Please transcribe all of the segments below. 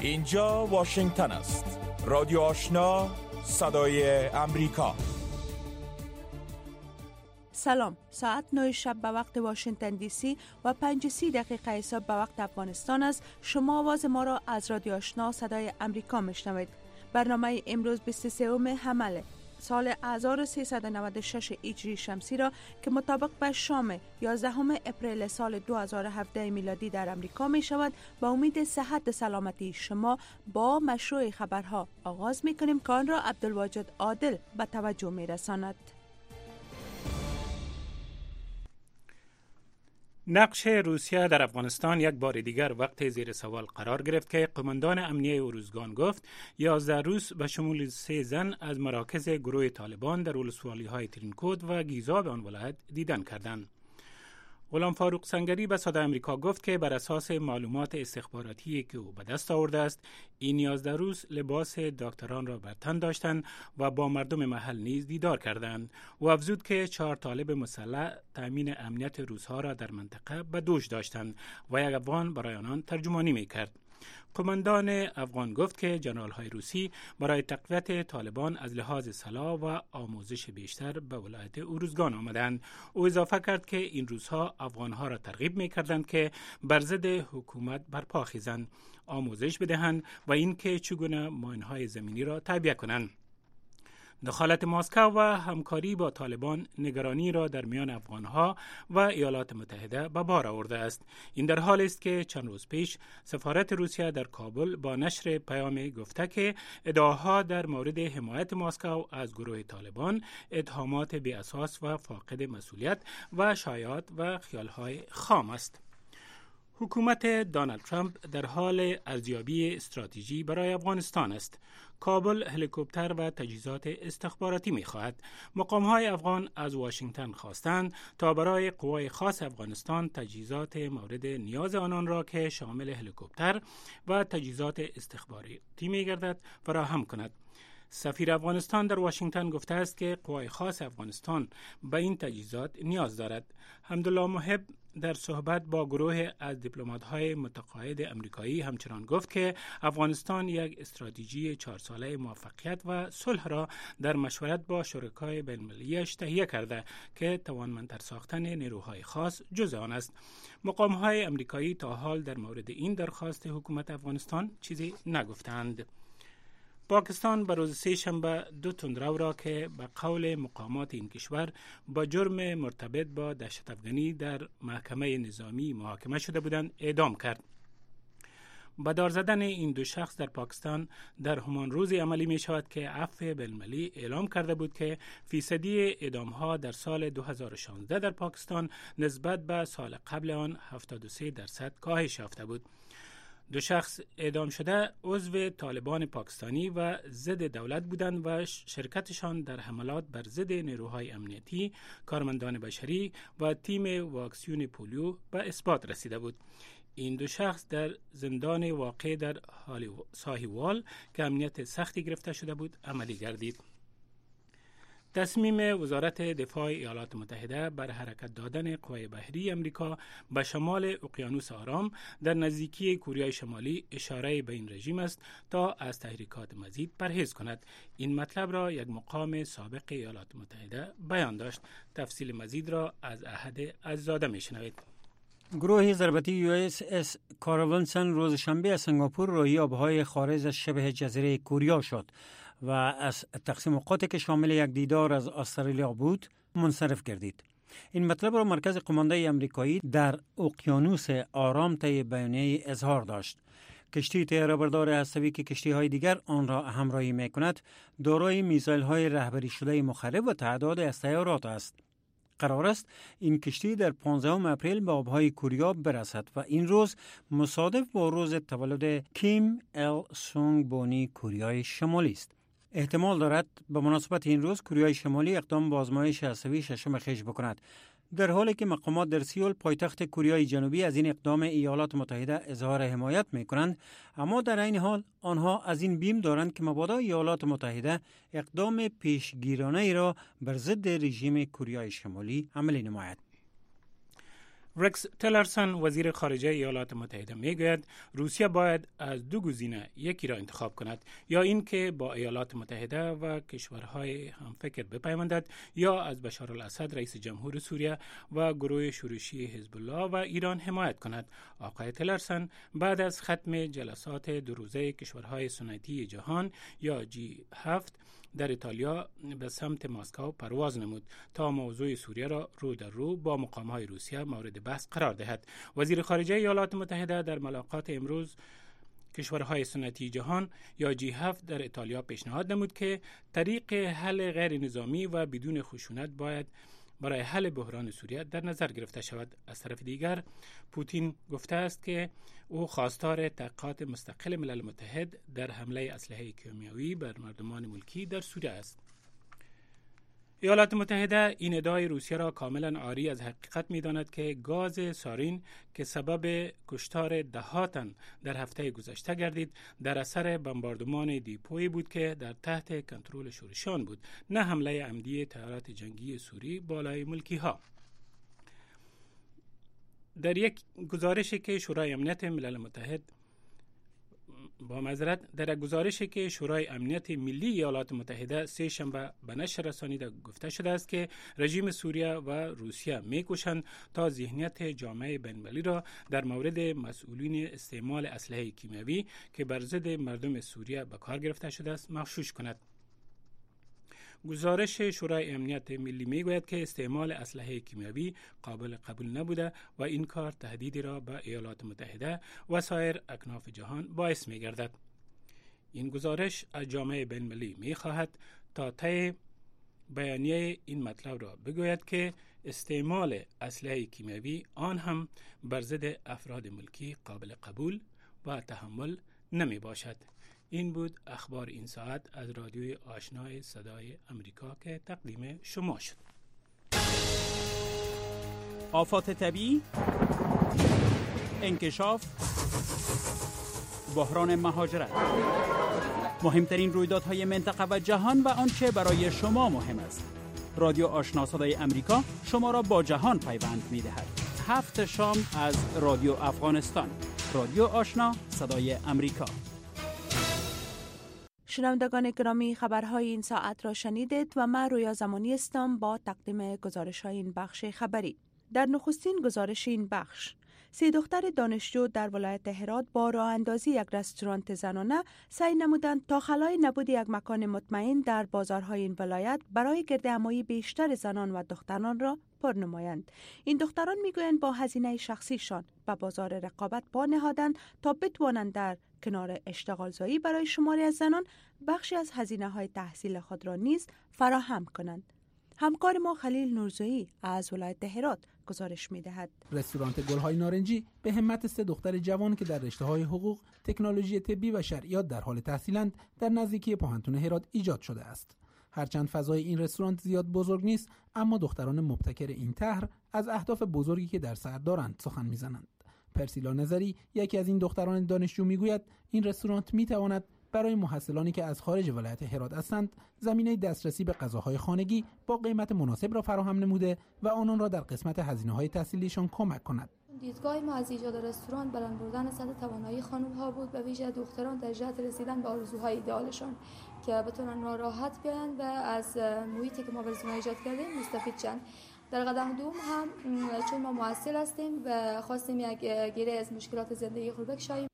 اینجا واشنگتن است. رادیو آشنا، صدای امریکا. سلام، ساعت 9 شب به وقت واشنگتن دی سی و 5:30 دقیقه صبح به وقت افغانستان است. شما آواز ما را از رادیو آشنا صدای امریکا میشنوید. برنامه امروز 23 حمل سال 1396 هجری شمسی را که مطابق به شام 11 اپریل سال 2017 میلادی در امریکا می شود با امید صحت سلامتی شما با مشروع خبرها آغاز می کنیم که آن را عبدالواجد عادل به توجه می رساند. نقش روسیه در افغانستان یک بار دیگر وقت زیر سوال قرار گرفت که قماندان امنیه ارزگان گفت 11 روس به شمول 3 زن از مراکز گروه طالبان در ولسوالی‌های ترینکود و گیزا به آن ولایت دیدن کردند. غلام فاروق سنگری به صدای امریکا گفت که بر اساس معلومات استخباراتی که او به دست آورده است، این 11 روز لباس دکتران را بر تن داشتند و با مردم محل نیز دیدار کردند. او افزود که 4 طالب مسلح تامین امنیت روس‌ها را در منطقه به دوش داشتند و یک افغان برای آنان ترجمانی می‌کرد. قماندان افغان گفت که جنرال‌های روسی برای تقویت طالبان از لحاظ سلاح و آموزش بیشتر به ولایت ارزگان آمدند. او اضافه کرد که این روزها افغان‌ها را ترغیب می‌کردند که بر ضد حکومت برپا خیزند، آموزش بدهند و اینکه چگونه ماین‌های زمینی را تعبیه کنند. دخالت مسکو و همکاری با طالبان نگرانی را در میان افغانها و ایالات متحده به بار آورده است. این در حالی است که چند روز پیش سفارت روسیه در کابل با نشر پیامی گفته که ادعاها در مورد حمایت مسکو از گروه طالبان اتهامات بی اساس و فاقد مسئولیت و شایعات و خیال‌های خام است. حکومت دونالد ترامپ در حال ارزیابی استراتژی برای افغانستان است. کابل هلیکوپتر و تجهیزات استخباراتی می‌خواهد. مقام‌های افغان از واشنگتن خواستند تا برای قوای خاص افغانستان تجهیزات مورد نیاز آنان را که شامل هلیکوپتر و تجهیزات استخباراتی می‌گردد فراهم کند. سفیر افغانستان در واشنگتن گفته است که قوای خاص افغانستان به این تجهیزات نیاز دارد. حمدالله محب در صحبت با گروه از دیپلمات‌های متقاعد امریکایی همچنان گفت که افغانستان یک استراتژی 4 ساله موفقیت و صلح را در مشورت با شرکای بین‌المللی‌اش تهیه کرده که توانمندتر ساختن نیروهای خاص جزء آن است. مقام‌های امریکایی تا حال در مورد این درخواست حکومت افغانستان چیزی نگفتند. پاکستان به روز 3 شنبه 2 تندرو را که به قول مقامات این کشور با جرم مرتبط با دهشت افغانی در محکمه نظامی محاکمه شده بودند اعدام کرد. با دار زدن این 2 شخص در پاکستان در همان روزی عملی می شود که عفو بین‌المللی اعلام کرده بود که فیصدی اعدام‌ها در سال 2016 در پاکستان نسبت به سال قبل آن 73% کاهش یافته بود. 2 شخص اعدام شده عضو طالبان پاکستانی و ضد دولت بودند و شرکتشان در حملات بر ضد نیروهای امنیتی، کارمندان بشری و تیم واکسیون پولیو به اثبات رسیده بود. این 2 شخص در زندان واقع در ساهیوال که امنیت سختی گرفته شده بود عملی گردید. تصمیم وزارت دفاع ایالات متحده بر حرکت دادن قوای بحری امریکا به شمال اقیانوس آرام در نزدیکی کوریای شمالی اشاره به این رژیم است تا از تحریکات مزید پرهیز کند. این مطلب را یک مقام سابق ایالات متحده بیان داشت. تفصیل مزید را از احد عزیزاده میشنوید. گروه ضربتی USS کارل روز شنبه از سنگاپور روی آبهای خارج از شبه جزیره کوریا شد و از تقسیم اوقاتی که شامل یک دیدار از استرالیا بود منصرف گردید. این مطلب را مرکز قماندان امریکایی در اقیانوس آرام طی بیانیه اظهار داشت. کشتی تیره‌بردار هسته‌ای که کشتی‌های دیگر آن را همراهی می‌کند دارای میزایل‌های رهبری شده مخرب و تعداد از طیارات است. قرار است این کشتی در 15 اپریل به آبهای کوریا برسد و این روز مصادف با روز تولد کیم ال سونگ بونی کوریای شمالی است. احتمال دارد به مناسبت این روز کوریای شمالی اقدام به آزمایش هسته‌ای ششم خویش بکند، در حالی که مقامات در سئول پایتخت کوریای جنوبی از این اقدام ایالات متحده اظهار حمایت می‌کنند، اما در این حال آنها از این بیم دارند که مبادا ایالات متحده اقدام پیشگیرانه‌ای را بر ضد رژیم کوریای شمالی عملی نماید. رکس تلرسون وزیر خارجه ایالات متحده میگوید روسیه باید از دو گزینه یکی را انتخاب کند، یا اینکه با ایالات متحده و کشورهای همفکر بپیوندد یا از بشار الاسد رئیس جمهور سوریه و گروه شورشی حزب الله و ایران حمایت کند. آقای تلرسون بعد از ختم جلسات دو روزه کشورهای سنتی جهان یا G7 در ایتالیا به سمت مسکو پرواز نمود تا موضوع سوریه را رو در رو با مقام‌های روسیه مورد بحث قرار دهد. وزیر خارجه ایالات متحده در ملاقات امروز کشورهای سنتی جهان یا G7 در ایتالیا پیشنهاد نمود که طریق حل غیر نظامی و بدون خشونت باید برای حل بحران سوریه در نظر گرفته شود. از طرف دیگر پوتین گفته است که او خواستار تحقیقات مستقل ملل متحد در حمله اسلحه کیمیایی بر مردمان ملکی در سوریه است. ایالات متحده این ادعای روسیه را کاملا عاری از حقیقت می‌داند که گاز سارین که سبب کشتار ده‌ها تن در هفته گذشته گردید در اثر بمباردمان دیپویی بود که در تحت کنترل شورشیان بود، نه حمله عمدی طیارات جنگی سوری بالای ملکی‌ها. در یک گزارشی که شورای امنیت ملل متحد در گزارشی که شورای امنیت ملی ایالات متحده سه شنبه به نشر رسانیده گفته شده است که رژیم سوریه و روسیه می‌کوشند تا ذهنیت جامعه بین‌المللی را در مورد مسئولین استعمال اسلحه کیمیایی که بر ضد مردم سوریه به کار گرفته شده است مغشوش کند. گزارش شورای امنیت ملی میگوید که استعمال اسلحه کیمیایی قابل قبول نبوده و این کار تهدیدی را به ایالات متحده و سایر اکناف جهان باعث میگردد. این گزارش از جامعه بین‌المللی میخواهد تا طی بیانیه این مطلب را بگوید که استعمال اسلحه کیمیایی آن هم بر ضد افراد ملکی قابل قبول و تحمل نمی باشد. این بود اخبار این ساعت از رادیوی آشنای صدای امریکا که تقدیم شما شد. آفات طبیعی، انکشاف، بحران مهاجرت، مهمترین رویدادهای منطقه و جهان و آنچه برای شما مهم است. رادیو آشنا صدای امریکا شما را با جهان پیوند می‌دهد. 7 شام از رادیو افغانستان. رادیو آشنا صدای امریکا. شنوندگان گرامی، خبرهای این ساعت را شنیدید و من رویا زمانی هستم با تقدیم گزارش‌های این بخش خبری. در نخستین گزارش این بخش، 3 دختر دانشجو در ولایت هرات با راه اندازی یک رستوران زنانه سعی نمودند تا خلای نبود یک مکان مطمئن در بازارهای این ولایت برای گردهمایی بیشتر زنان و دختران را پر نمایند. این دختران میگویند با هزینه شخصیشان به بازار رقابت پا نهادند تا بتوانند در کنار اشتغال زایی برای شماری از زنان بخشی از هزینه‌های تحصیل خود را نیز فراهم کنند. همکار ما خلیل نورزویی از ولایت هرات گزارش می‌دهد. رستوران گل‌های نارنجی به همت 3 دختر جوان که در رشته‌های حقوق، تکنولوژی طبی و شرعیات در حال تحصیلند در نزدیکی پوهنتون هرات ایجاد شده است. هرچند فضای این رستوران زیاد بزرگ نیست، اما دختران مبتکر این طرح از اهداف بزرگی که در سر دارند سخن می‌زنند. پرسیلا نظری، یکی از این دختران دانشجو، میگوید این رستوران میتواند برای محصلانی که از خارج ولایت هرات هستند زمینه دسترسی به غذاهای خانگی با قیمت مناسب را فراهم نموده و آنان را در قسمت هزینه‌های تحصیلیشان کمک کند. دیدگاه ما از ایجاد رستوران بلند بردن سطح توانایی خانم‌ها بود، به ویژه دختران در جهت رسیدن به آرزوهای ایدئالشان که بتونن راحت بیان و از محیطی که ما برای ایجاد کردیم مستفید شن. در قدم دوم هم چون ما محصل هستیم و خواستیم یک گره از مشکلات زندگی خود بکشاییم.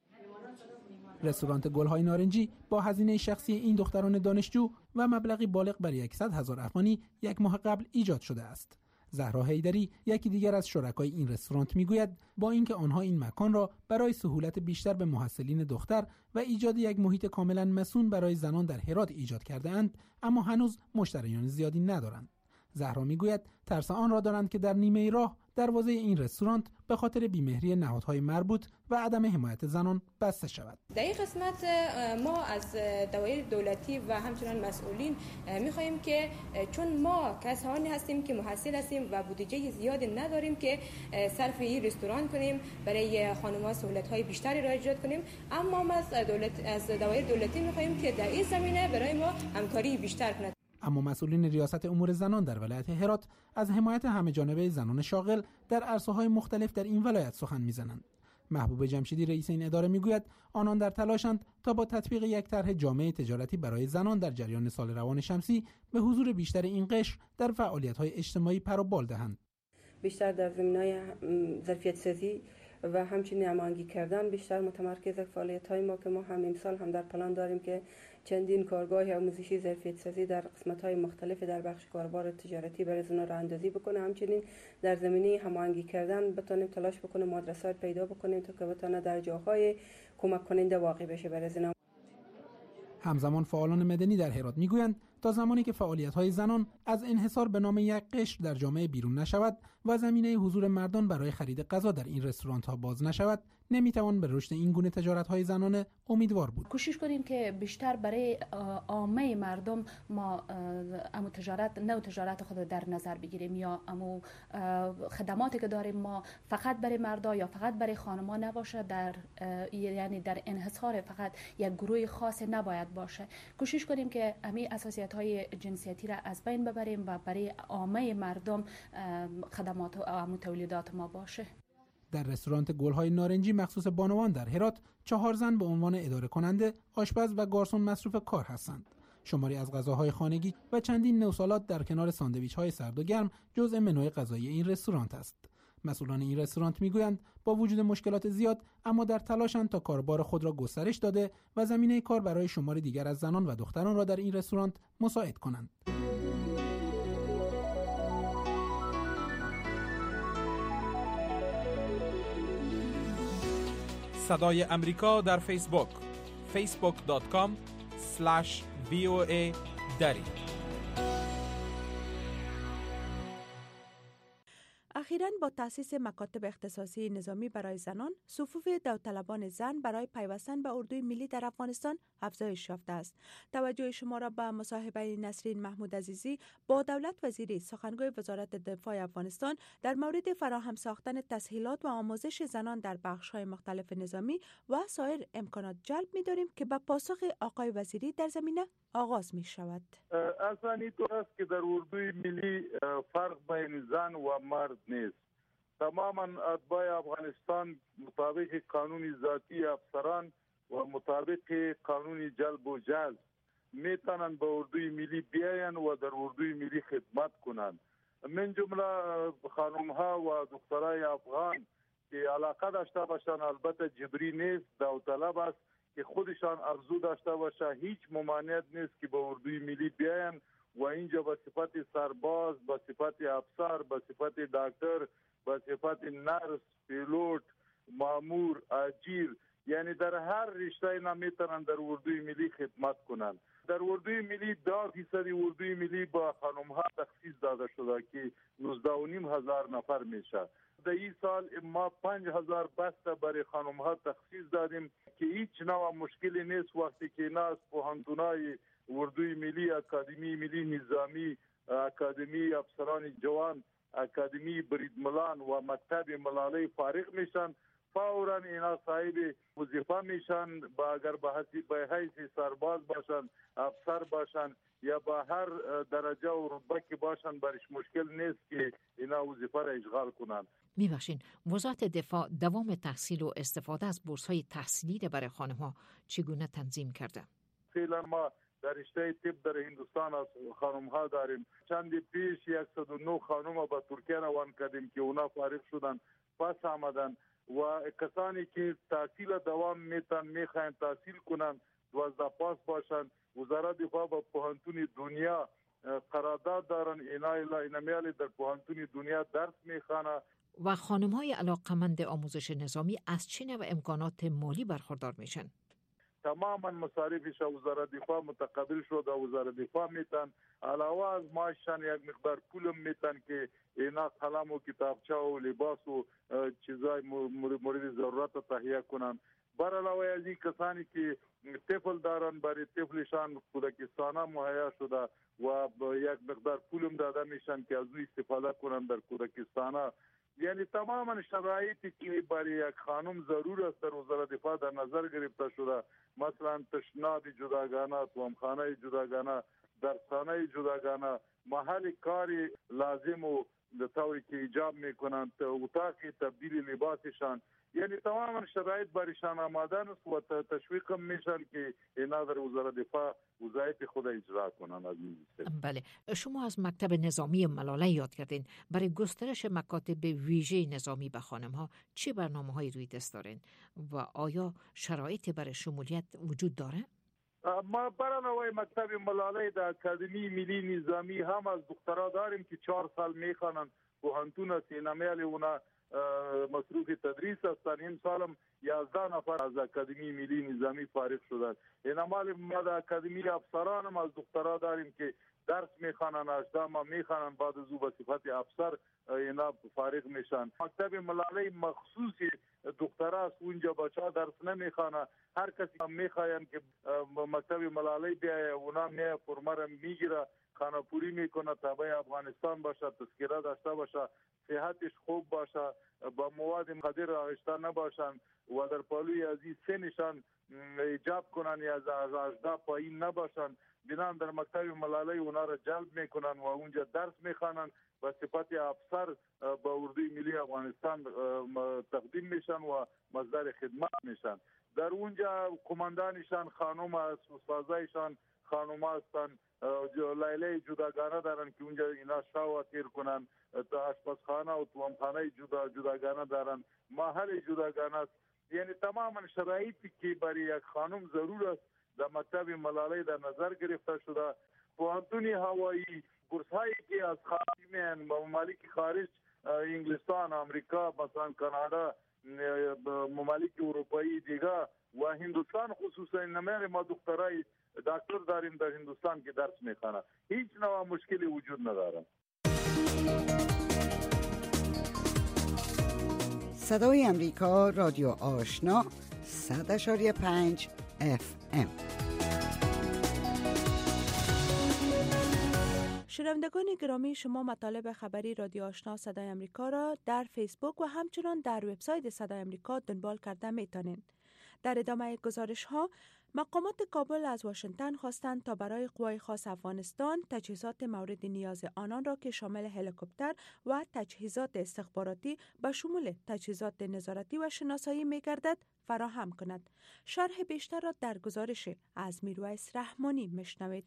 رستوران گل‌های نارنجی با هزینه شخصی این دختران دانشجو و مبلغی بالغ بر 100,000 افغانی یک ماه قبل ایجاد شده است. زهرا حیدری، یکی دیگر از شرکای این رستوران، میگوید با اینکه آنها این مکان را برای سهولت بیشتر به محصلین دختر و ایجاد یک محیط کاملا مصون برای زنان در هرات ایجاد کرده اند، اما هنوز مشتریان زیادی ندارند. زهرا میگوید ترس آن را دارند که در نیمه راه دروازه این رستوران به خاطر بیمهری نهادهای مربوط و عدم حمایت زنان بسته شود. در این قسمت ما از دوایر دولتی و همچنان مسئولین می‌خواهیم که چون ما کسانی هستیم که محصل هستیم و بودجه زیادی نداریم که صرف این رستوران کنیم برای خانم‌ها سهولت‌های بیشتری را ایجاد کنیم، اما ما از دوایر دولتی می‌خواهیم که در این زمینه برای ما همکاری بیشتر کند. اما مسئولین ریاست امور زنان در ولایت هرات از حمایت همه‌جانبه زنان شاغل در عرصه‌های مختلف در این ولایت سخن می‌زنند. محبوب جمشیدی رئیس این اداره میگوید آنان در تلاشند تا با تطبیق یک طرح جامع تجارتی برای زنان در جریان سال روان شمسی به حضور بیشتر این قشر در فعالیت‌های اجتماعی پر و بال دهند. بیشتر در زمینه‌های ظرفیت سازی و همچنین هماهنگی کردن بیشتر متمرکز فعالیت‌های ما که ما هم امسال هم در پلان داریم که چندین کارگاه آموزشی ظرفیت سازی در قسمت‌های مختلف در بخش کاربار تجارتی برای زنان راه اندازی بکنه. همچنین در زمینه هماهنگی کردن بتونیم تلاش بکنیم مدرسات پیدا بکنیم تا که بتونه در جاهای کمک کننده واقع بشه برای زنان. همزمان فعالان مدنی در هرات میگویند تا زمانی که فعالیت‌های زنان از انحصار به نام یک قشر در جامعه بیرون نشود و زمینه حضور مردان برای خرید غذا در این رستوران‌ها باز نشود، نمیتوان به رشد این گونه تجارت‌های زنانه امیدوار بود. کوشش کنیم که بیشتر برای عامه مردم ما امو تجارت خود در نظر بگیریم یا امو خدماتی که داریم ما فقط برای مردا یا فقط برای خانم‌ها نباشه، یعنی در انحصار فقط یک گروه خاص نباید باشه. کوشش کنیم که همین اساسیت‌های جنسیتی را از بین ببریم و برای عامه مردم خدمات و امو تولیدات ما باشه. در رستوران گل‌های نارنجی مخصوص بانوان در هرات 4 زن به عنوان اداره کننده، آشپز و گارسون مصروف کار هستند. شماری از غذاهای خانگی و چندین نوع سالاد در کنار ساندویچ‌های سرد و گرم جزء منوی غذایی این رستوران است. مسئولان این رستوران میگویند با وجود مشکلات زیاد اما در تلاشند تا کاربار خود را گسترش داده و زمینه کار برای شمار دیگر از زنان و دختران را در این رستوران مساعد کنند. صدای امریکا در فیسبوک facebook.com/VOA دری. اخیراً با تأسیس مکاتب اختصاصی نظامی برای زنان، صفوف داوطلبان زن برای پیوستن به اردوی ملی در افغانستان افزایش یافته است. توجه شما را به مصاحبه نسرین محمود عزیزی با دولت وزیری سخنگوی وزارت دفاع افغانستان در مورد فراهم ساختن تسهیلات و آموزش زنان در بخش‌های مختلف نظامی و سایر امکانات جلب می‌داریم که به پاسخ آقای وزیری در زمینه آغاز می شود. اصلا اینطور است که در اردوی ملی فرق بین زن و مرد نیست. تماما اتباع افغانستان مطابق قانون ذاتی افسران و مطابق قانون جلب و جذب میتونن به اردوی ملی بیاین و در اردوی ملی خدمت کنند. من جمله خانم ها و دخترای افغان که علاقه داشته باشند، البته جبری نیست، داوطلب است که خودشان ارزو داشته باشه، هیچ ممانعت نیست که به اردوی ملی بیاین و اینجا به صفت سرباز، به صفت افسر، به صفت دکتر، به صفت نرس، پیلوت، مامور، اجیر، یعنی در هر رشته نمیتونن در اردوی ملی خدمت کنند. در اردوی ملی 10% اردوی ملی با خانم ها تخصیص داده شده که 19,500 نفر میشه. در این سال ما 5,000 بسته برای خانم ها تخصیص دادیم که هیچ نوع مشکلی نیست وقتی که اینا از پوهنتونای اردوی ملی، اکادمی ملی نظامی، اکادمی افسران جوان، اکادمی بریدملان و مکتب ملالی فارغ میشن، فوراً اینا صاحب وظیفه میشن، اگر به حیث سرباز باشن، افسر باشن یا با هر درجه و رتبه که باشن، برش مشکل نیست که اینا وظیفه را اشغال کنن. میبخشین، وزارت دفاع دوام تحصیل و استفاده از بورس‌های تحصیلی را برای خانم‌ها چگونه تنظیم کرده؟ فعلا ما در رشته طب در هندوستان از خانم‌ها داریم. چند پیش 109 خانم به ترکیه روان کردیم که اونا فارغ شدن، پس آمدن و کسانی که تحصیل دوام میخواین تحصیل کنن 12 پاس باشن. وزارت دفاع با پوهنتون دنیا قرارداد دارن، اینا میالی در پوهنتون دنیا درس میخوانه. و خانم‌های علاقه‌مند آموزش نظامی از چه نوع امکانات مالی برخوردار میشن؟ تماما مصارفش وزارت دفاع متقبل شد و وزارت دفاع میتن علاوه از معاششان یک مقدار پولم میتن که اینا قلم و کتابچه و لباس و چیزای مورد ضرورت تهیه کنن. بر علاوه از این کسانی که طفل دارن برای طفلشان کودکستانه مهیا شده و یک مقدار پولم داده میشن که از او استفاده کنن در کودکستانه. یعنی تماما شرایطی که برای یک خانم ضرور است در وزارت دفاع در نظر گرفته شده، مثلا تشناب جداگانه، توامخانه جداگانه، در سانه جداگانه محل کاری لازم و به طوری که ایجاب میکنند اتاق تبدیل لباسشان، یعنی تماما شرایط برایشان آماده است و تشویق میشن که اینا در وزارت دفاع وظایف خود اجرا کنند. بله، شما از مکتب نظامی ملاله یاد کردین. برای گسترش مکاتب ویژه نظامی به خانم ها چه برنامه‌هایی روی دست دارین و آیا شرایطی برای شمولیت وجود داره؟ ما برنامه مکتب ملاله در اکادمی ملی نظامی هم از دخترها داریم که 4 سال میخوانند. پوهنتون سینمیال اونا مصروف تدریس هستند. این سالم 11 نفر از اکادمی ملی نظامی فارغ شدند. این مال ما در اکادمی افسران هم از دخترها داریم که درس میخوانند، 18 ماه میخوانند، بعد از او به صفت افسر اینا فارغ میشن. مکتب ملاله مخصوصی دخترها است، اونجا بچه‌ها درس نمیخوانند. هر کسی میخواین که مکتب ملاله بیایه، اونا می فرمه میگیره، خانه‌پوری میکنه، تابع افغانستان باشه، تذکره داشته باشه، صحتش خوب باشه، با مواد مخدر آغشته نباشن و در پالوی از این سنشان ایجاب کنن یا از 18 پایین نباشن. بنان در مکتب ملاله اونا را جلب میکنن و اونجا درس میخوانن و صفت افسر با اردوی ملی افغانستان تقدیم میشن و مصدر خدمت میشن. در اونجا کماندانشان خانم است، استادایشان خانم هستند، لیله جداگانه دارن که اونجا اینا شاو تیر کنن، آشپزخانه و توامخانه جداگانه دارن، محل جداگانه است. یعنی تماما شرایطی که برای یک خانم ضرور است در مکتب ملاله در نظر گرفته شده. پوهنتون هوایی، بورس‌هایی که از خارج ممالک خارج، انگلستان، امریکا، مثلا کانادا، ممالک اروپایی دیگه و هندوستان خصوصا نمیره ما دخترای دکتر داریم در هندوستان که درس میخوانند. هیچ نوع مشکلی وجود نداره. صدای امریکا، رادیو آشنا، 100.5 FM. شنوندگان گرامی، شما مطالب خبری رادیو آشنا صدای امریکا را در فیسبوک و همچنان در وبسایت صدای امریکا دنبال کرده میتونید. در ادامه گزارش ها، مقامات کابل از واشنگتن خواستند تا برای قوای خاص افغانستان تجهیزات مورد نیاز آنان را که شامل هلیکوپتر و تجهیزات استخباراتی به شمول تجهیزات نظارتی و شناسایی می‌گردد فراهم کند. شرح بیشتر را در گزارش از میرویس رحمانی میشنوید.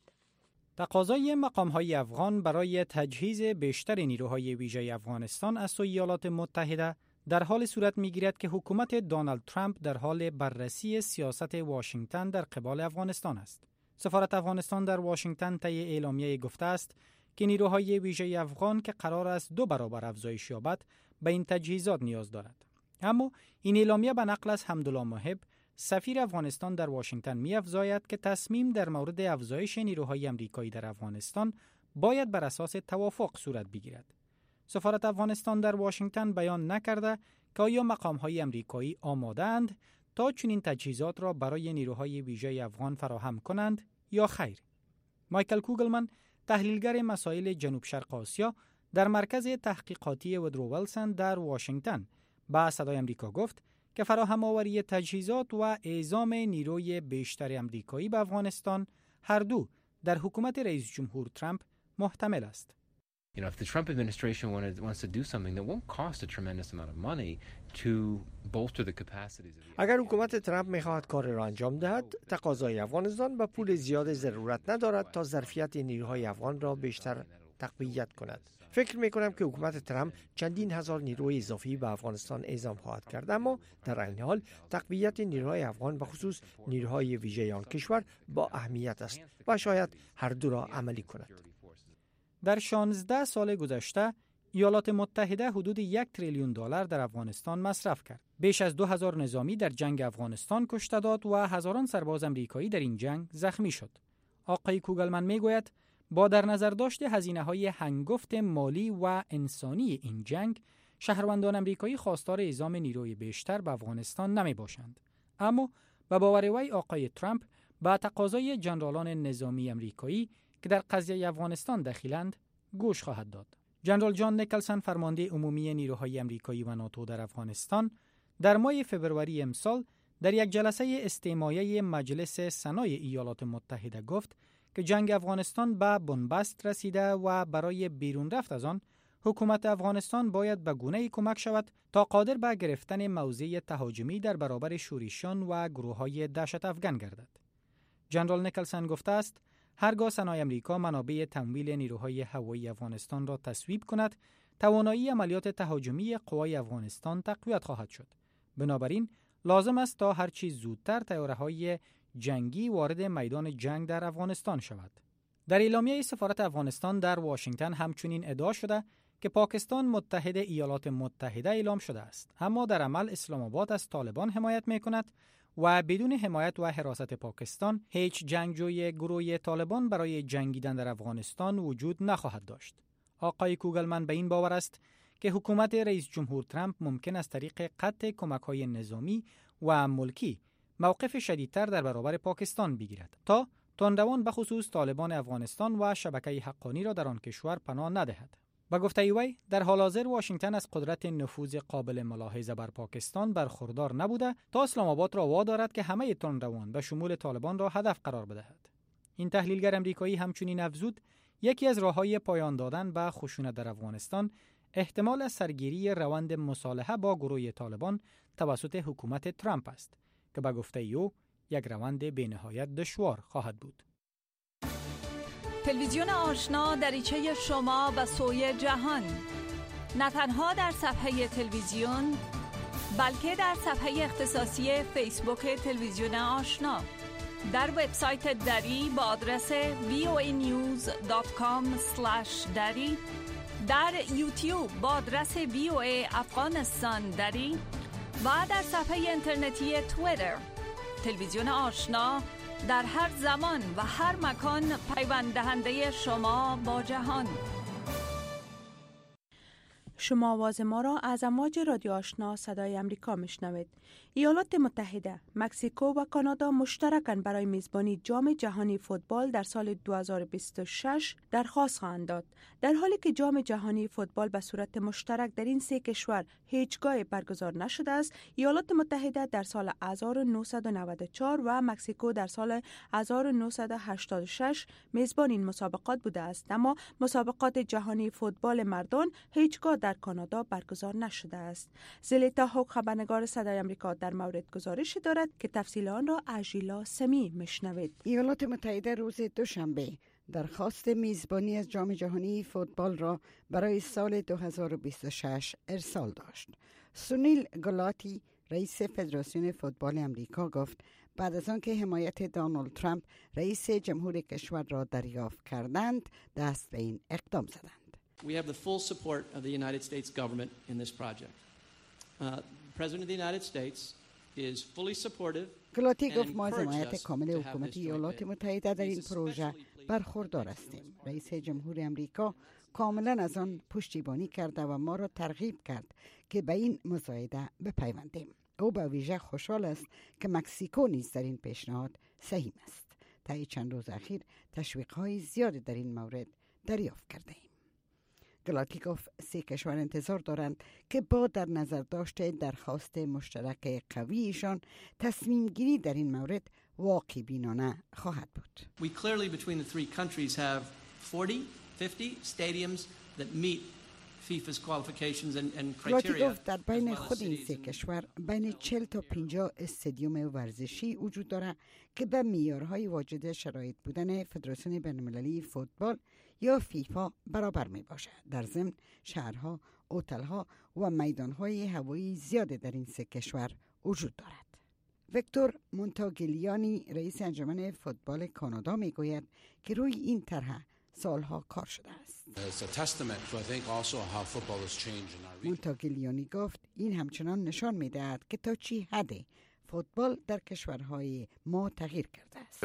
تقاضای مقام‌های افغان برای تجهیز بیشتر نیروهای ویژه افغانستان از سوی ایالات متحده در حال صورت می‌گیرد که حکومت دونالد ترامپ در حال بررسی سیاست واشنگتن در قبال افغانستان است. سفارت افغانستان در واشنگتن طی اعلامیه گفته است که نیروهای ویژه افغان که قرار است 2 برابر افزایش یابد به این تجهیزات نیاز دارد. اما این اعلامیه به نقل از حمدالله محب، سفیر افغانستان در واشنگتن می‌افزاید که تصمیم در مورد افزایش نیروهای آمریکایی در افغانستان باید بر اساس توافق صورت بگیرد. سفارت افغانستان در واشنگتن بیان نکرده که آیا مقام‌های آمریکایی آماده‌اند تا چنین تجهیزات را برای نیروهای ویژه افغان فراهم کنند یا خیر. مایکل کوگلمن، تحلیلگر مسائل جنوب شرق آسیا در مرکز تحقیقاتی وودرو ویلسون در واشنگتن به صدای آمریکا گفت که فراهم آوری تجهیزات و اعزام نیروی بیشتر آمریکایی به افغانستان هر دو در حکومت رئیس جمهور ترامپ محتمل است. You know, if the Trump administration wants to do something that won't cost a tremendous amount of money to bolster the capacities of the اگر حکومت ترامپ می‌خواهد کار را انجام دهد، تقاضای افغانستان به پول زیاد ضرورت ندارد تا ظرفیت نیروهای افغان را بیشتر تقویت کند. فکر می‌کنم که حکومت ترامپ چندین هزار نیروی اضافی به افغانستان اعزام خواهد کرد، اما در این حال تقویت نیروهای افغان به خصوص نیروهای ویژه آن کشور با اهمیت است و شاید هر دو را عملی کند. در 16 سال گذشته ایالات متحده حدود $1 تریلیون در افغانستان مصرف کرد. بیش از 2000 نظامی در جنگ افغانستان کشته داد و هزاران سرباز آمریکایی در این جنگ زخمی شد. آقای کوگلمن میگوید با در نظر داشت هزینه‌های هنگفت مالی و انسانی این جنگ، شهروندان آمریکایی خواستار اعزام نیروی بیشتر به افغانستان نمی‌باشند. اما به باور وی آقای ترامپ با تقاضای جنرالان نظامی آمریکایی که در قضیه افغانستان دخیلند گوش خواهد داد. جنرال جان نیکلسن، فرمانده عمومی نیروهای آمریکایی و ناتو در افغانستان، در ماه فوریه امسال در یک جلسه استماعی مجلس سنای ایالات متحده گفت که جنگ افغانستان به بنبست رسیده و برای بیرون رفت از آن حکومت افغانستان باید به گونه‌ای کمک شود تا قادر به گرفتن موضع تهاجمی در برابر شورشیان و گروه‌های دهشت افغان گردد. جنرال نیکلسن گفته است هرگاه صنایع امریکا منابع تمویل نیروهای هوایی افغانستان را تصویب کند، توانایی عملیات تهاجمی قوای افغانستان تقویت خواهد شد. بنابراین لازم است تا هر چیز زودتر طیاره‌های جنگی وارد میدان جنگ در افغانستان شود. در اعلامیه سفارت افغانستان در واشنگتن همچنین ادعا شده که پاکستان متحد ایالات متحده اعلام شده است، اما در عمل اسلام آباد از طالبان حمایت می‌کند و بدون حمایت و حراست پاکستان هیچ جنگجوی گروه طالبان برای جنگیدن در افغانستان وجود نخواهد داشت. آقای کوگلمن به این باور است که حکومت رئیس جمهور ترامپ ممکن است طریق قطع کمک‌های نظامی و ملکی موقف شدیدتر در برابر پاکستان بگیرد تا تندروان بخصوص طالبان افغانستان و شبکه حقانی را در آن کشور پناه ندهد. با گفته وی در حال حاضر واشنگتن از قدرت نفوذ قابل ملاحظه بر پاکستان برخوردار نبوده تا اسلام آباد را وادارد که همه تندروان به شمول طالبان را هدف قرار بدهد. این تحلیلگر امریکایی همچنین افزود یکی از راه‌های پایان دادن به خشونت در افغانستان احتمال سرگیری روند مصالحه با گروه طالبان توسط حکومت ترامپ است که به گفته او یک روند بی‌نهایت دشوار خواهد بود. تلویزیون آشنا دریچه شما به سوی جهان، نه تنها در صفحه تلویزیون بلکه در صفحه اختصاصی فیسبوک تلویزیون آشنا، در وبسایت دری با آدرس voanews.com/dari، در یوتیوب با آدرس VOA افغانستان دری و در صفحه اینترنتی توییتر. تلویزیون آشنا در هر زمان و هر مکان پیوند دهنده شما با جهان. شما آواز ما را از امواج رادیو آشنا صدای امریکا میشنوید. ایالات متحده، مکزیکو و کانادا مشترکاً برای میزبانی جام جهانی فوتبال در سال 2026 درخواست خواهند داد. در حالی که جام جهانی فوتبال به صورت مشترک در این سه کشور هیچگاه برگزار نشده است، ایالات متحده در سال 1994 و مکزیکو در سال 1986 میزبان این مسابقات بوده است، اما مسابقات جهانی فوتبال مردان هیچگاه در کانادا برگزار نشده است. زلیتا هوک، خبرنگار صدای امریکا، در مورد گزارشی دارد که تفصیل آن را اژیلا سمی میشنوید. ایالات متحده روز دوشنبه درخواست میزبانی از جام جهانی فوتبال را برای سال 2026 ارسال داشت. سونیل گلاتی، رئیس فدراسیون فوتبال امریکا، گفت بعد از آنکه حمایت دونالد ترامپ رئیس جمهور کشور را دریافت کردند، دست به این اقدام زدند. We have the full support of the United States government in this project. The President of the United States is fully supportive. گلاتی گفت ما از حمایت کامل حکومت ایالات متحده در این پروژه برخوردار هستیم. رئیس جمهور امریکا کاملا از آن پشتیبانی کرده و ما را ترغیب کرد که به این مزایده بپیوندیم. او به ویژه خوشحال است که مکزیکو نیز در این پیشنهاد سهیم است. طی چند روز اخیر تشویق‌های زیادی در این مورد دریافت کرده ایم. گلاتی گفت سه کشور انتظار دارند که با در نظر داشته درخواست مشترک قویشان تصمیم گیری در این مورد واقع بینانه خواهد بود. We clearly between the three countries have 50 stadiums that meet FIFA's qualifications and criteria. گلاتی گفت در بین خود این سه کشور بین 40 تا 50 استادیوم ورزشی وجود دارد که به معیارهای واجد شرایط بودن فدراسیون بین‌المللی فوتبال یا فیفا برابر می باشد. در ضمن شهرها، هتل‌ها و میدان‌های هوایی زیاد در این سه کشور وجود دارد. ویکتور مونتاگلیانی، رئیس انجمن فوتبال کانادا، می گوید که روی این طرح سالها کار شده است. مونتاگلیانی گفت این همچنان نشان می دهد که تا چی حد فوتبال در کشورهای ما تغییر کرده است.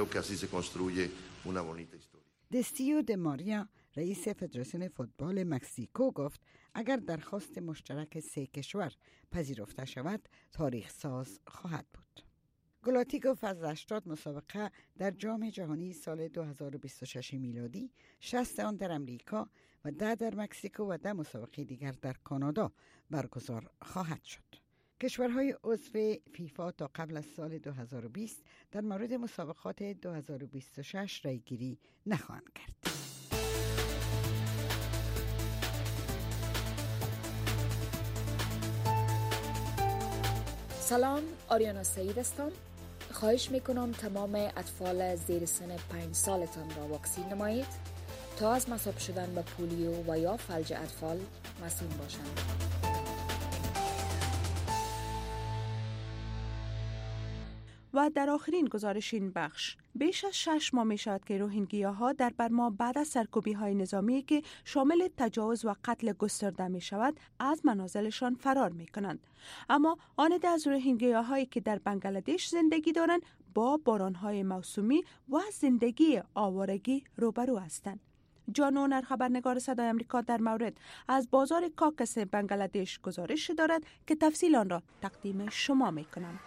دستیو د ماریا، رئیس فدراسیون فوتبال مکزیکو، گفت اگر درخواست مشترک سه کشور پذیرفته شود تاریخ ساز خواهد بود. گلاتی گفت از 80 مسابقه در جام جهانی سال 2026 میلادی 60 آن در امریکا و 10 در مکزیکو و 10 مسابقه دیگر در کانادا برگزار خواهد شد. کشورهای عضو فیفا تا قبل از سال 2020 در مورد مسابقات 2026 رایگیری نخواهند کرد. سلام، آریانا سعید هستم. خواهش میکنم تمام اطفال زیر سن 5 سالتان را واکسین نمایید تا از مصاب شدن به پولیو و یا فلج اطفال مسئول باشند. و در آخرین گزارش این بخش، بیش از 6 ماه می شود که روهینگیاها در برما بعد از سرکوبی های نظامی که شامل تجاوز و قتل گسترده می شود از منازلشان فرار می کنند. اما آن از روهینگیاهایی که در بنگلادش زندگی دارند با بارانهای موسمی و زندگی آوارگی روبرو هستند. جان اونر، خبرنگار صدای آمریکا، در مورد از بازار کاکس بنگلادش گزارش دارد که تفصیل آن را تقدیم شما می کنم.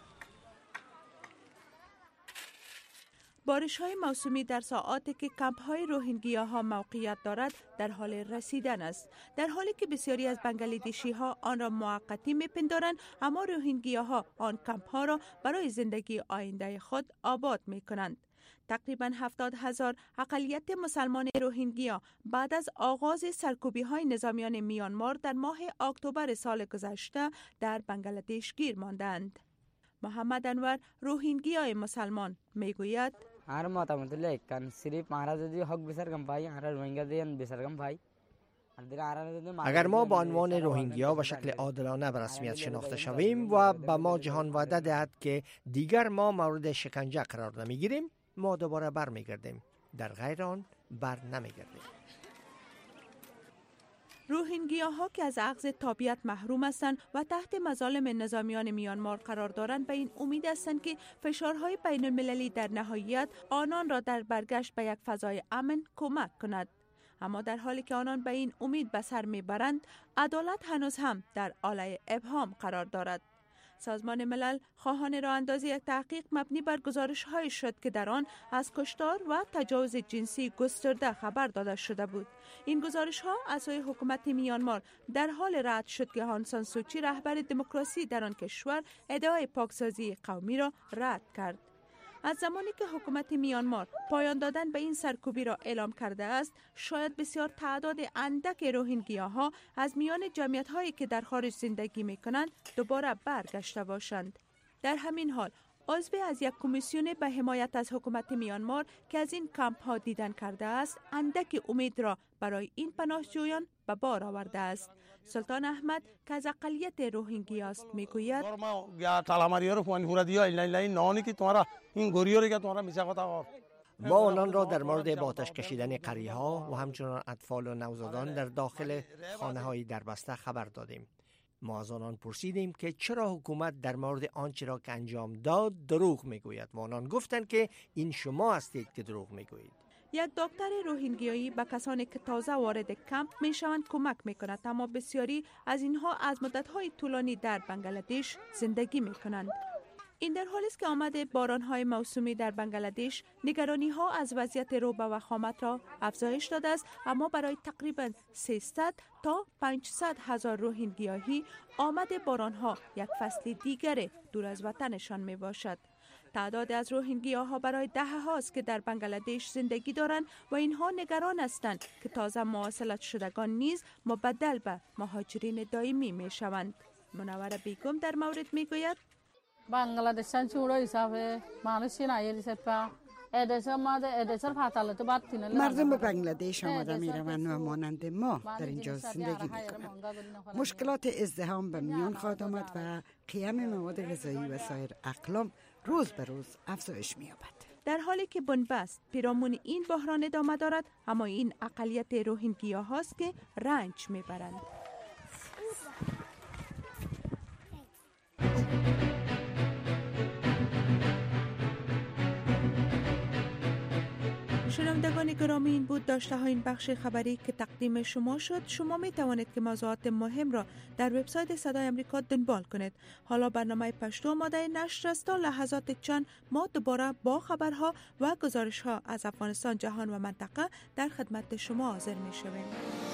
بارش‌های موسمی در ساعاتی که کمپ‌های روهینگیاها موقعیت دارد در حال رسیدن است. در حالی که بسیاری از بنگلادشی‌ها آن را موقتی می‌پندارند، اما روهینگیاها آن کمپ‌ها را برای زندگی آینده خود آباد می‌کنند. تقریباً 70,000 اقلیت مسلمان روهینگیا بعد از آغاز سرکوبی‌های نظامیان میانمار در ماه اکتبر سال گذشته در بنگلادش گیر ماندند. محمد انور، روهینگیای مسلمان، میگوید اگر ما به عنوان روهینگیا به شکل عادلانه به رسمیت شناخته شویم و به ما جهان وعده دهد که دیگر ما مورد شکنجه قرار نمیگیریم، ما دوباره برمیگردیم. در غیر آن بر نمیگردیم. روهینگیاها که از اخذ تابعیت محروم هستند و تحت مظالم نظامیان میانمار قرار دارند به این امید هستند که فشارهای بین المللی در نهایت آنان را در برگشت به یک فضای امن کمک کند. اما در حالی که آنان به این امید به سر میبرند، عدالت هنوز هم در آله ابهام قرار دارد. سازمان ملل خواهان راه اندازی یک تحقیق مبنی بر گزارش‌های شد که در آن از کشتار و تجاوز جنسی گسترده خبر داده شده بود. این گزارش‌ها از سوی حکومت میانمار در حال رد شد که آنگ سان سوچی، رهبر دموکراسی در آن کشور، ادعای پاکسازی قومی را رد کرد. از زمانی که حکومت میانمار پایان دادن به این سرکوبی را اعلام کرده است، شاید بسیار تعداد اندک روهینگیاها از میان جمعیت‌هایی که در خارج زندگی می‌کنند دوباره برگشته باشند. در همین حال عضو از یک کمیسیون به حمایت از حکومت میانمار که از این کمپ‌ها دیدن کرده است، اندک امید را برای این پناهجویان به بار آورده است. سلطان احمد که از اقلیت روهینگی است میگوید ما آنان را در مورد به آتش کشیدن قریه‌ها و همچنان اطفال و نوزادان در داخل خانه‌های دربسته خبر دادیم. ما از آنان پرسیدیم که چرا حکومت در مورد آنچه را که انجام داد دروغ میگوید و آنان گفتند که این شما هستید که دروغ میگویید. یک دکتر روهینگیایی به کسانی که تازه وارد کمپ میشوند کمک میکند، اما بسیاری از اینها از مدت‌های طولانی در بنگلادش زندگی میکنند. این در حالی است که آمد باران‌های موسمی در بنگلادش نگرانی‌ها از وضعیت رو به وخامت را افزایش داده است، اما برای تقریباً 300 تا 500 هزار روهینگیایی آمد باران‌ها یک فصل دیگر دور از وطنشان می باشد. تعداد از روهینگیاها برای دهه‌هاست که در بنگلادش زندگی دارند و اینها نگران هستند که تازه مواصلت شدگان نیز مبدل به مهاجرین دائمی می شوند. منوره بیگم در مورد می گوید مردم به بنگلادش آمده می روند و مانند ما در اینجا زندگی می کنند. مشکلات ازدحام به میان خواهد آمد و قیام مواد غذایی و سایر اقلام روز به روز افزایش می یابد. در حالی که بنبست پیرامون این بحران ادامه دارد، اما این اقلیت روهینگیا هاست که رنج می برند. شنوندگان گرامی، این بود داشته ها این بخش خبری که تقدیم شما شد. شما می توانید که موضوعات مهم را در وبسایت صدای آمریکا دنبال کنید. حالا برنامه پشتو آماده نشر است. تا لحظات چند ما دوباره با خبرها و گزارش ها از افغانستان، جهان و منطقه در خدمت شما حاضر می شویم.